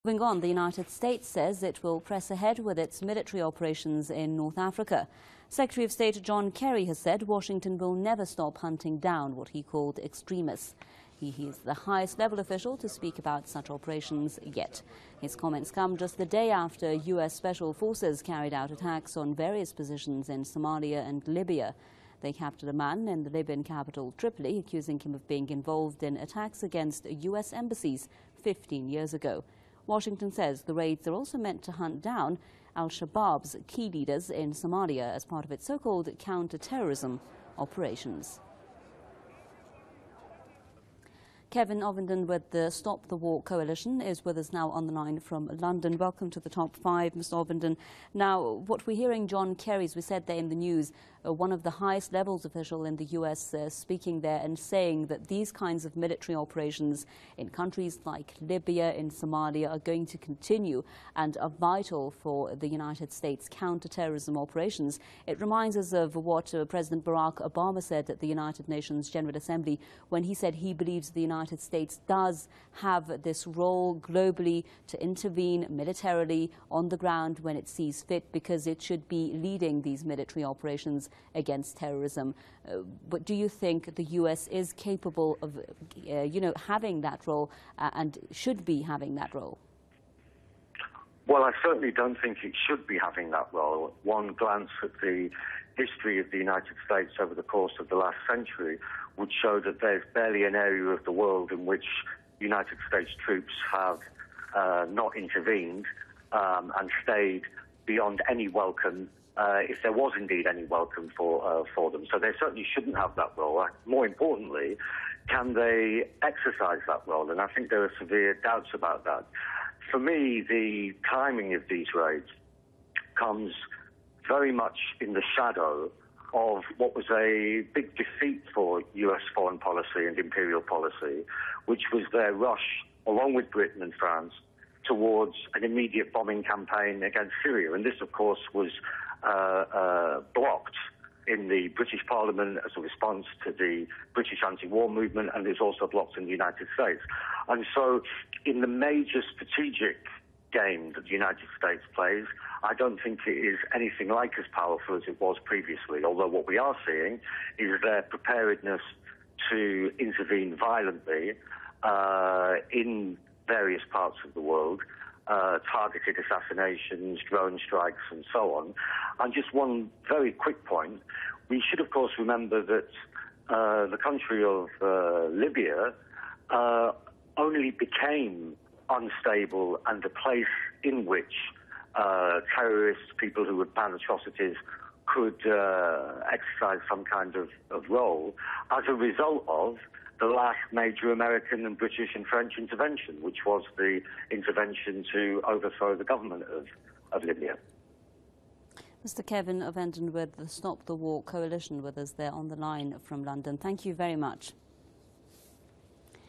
Moving on, the United States says it will press ahead with its military operations in North Africa. Secretary of State John Kerry has said Washington will never stop hunting down what he called extremists. He is the highest level official to speak about such operations yet. His comments come just the day after U.S. Special Forces carried out attacks on various positions in Somalia and Libya. They captured a man in the Libyan capital Tripoli, accusing him of being involved in attacks against U.S. embassies 15 years ago. Washington says the raids are also meant to hunt down al-Shabaab's key leaders in Somalia as part of its so-called counter-terrorism operations. Kevin Ovenden with the Stop the War Coalition is with us now on the line from London. Welcome to the Top 5, Mr. Ovenden. Now, what we're hearing John Kerry, as we said there in the news, one of the highest levels official in the U.S. Speaking there and saying that these kinds of military operations in countries like Libya, in Somalia, are going to continue and are vital for the United States counter-terrorism operations. It reminds us of what President Barack Obama said at the United Nations General Assembly when he said he believes the United States does have this role globally to intervene militarily on the ground when it sees fit, because it should be leading these military operations against terrorism. But do you think the U.S. is capable of, having that role and should be having that role? Well, I certainly don't think it should be having that role. One glance at the history of the United States over the course of the last century would show that there's barely an area of the world in which United States troops have not intervened and stayed beyond any welcome, if there was indeed any welcome for them. So they certainly shouldn't have that role. More importantly, can they exercise that role? And I think there are severe doubts about that. For me, the timing of these raids comes very much in the shadow of what was a big defeat for U.S. foreign policy and imperial policy, which was their rush, along with Britain and France, towards an immediate bombing campaign against Syria. And this, of course, was blocked in the British Parliament as a response to the British anti-war movement, and is also blocked in the United States. And so in the major strategic game that the United States plays, I don't think it is anything like as powerful as it was previously, although what we are seeing is their preparedness to intervene violently in various parts of the world, targeted assassinations, drone strikes, and so on. And just one very quick point, we should, of course, remember that the country of Libya only became unstable and a place in which terrorists, people who would plan atrocities, could exercise some kind of role as a result of the last major American and British and French intervention, which was the intervention to overthrow the government of Libya. Mr. Kevin Ovenden with the Stop the War Coalition with us there on the line from London. Thank you very much.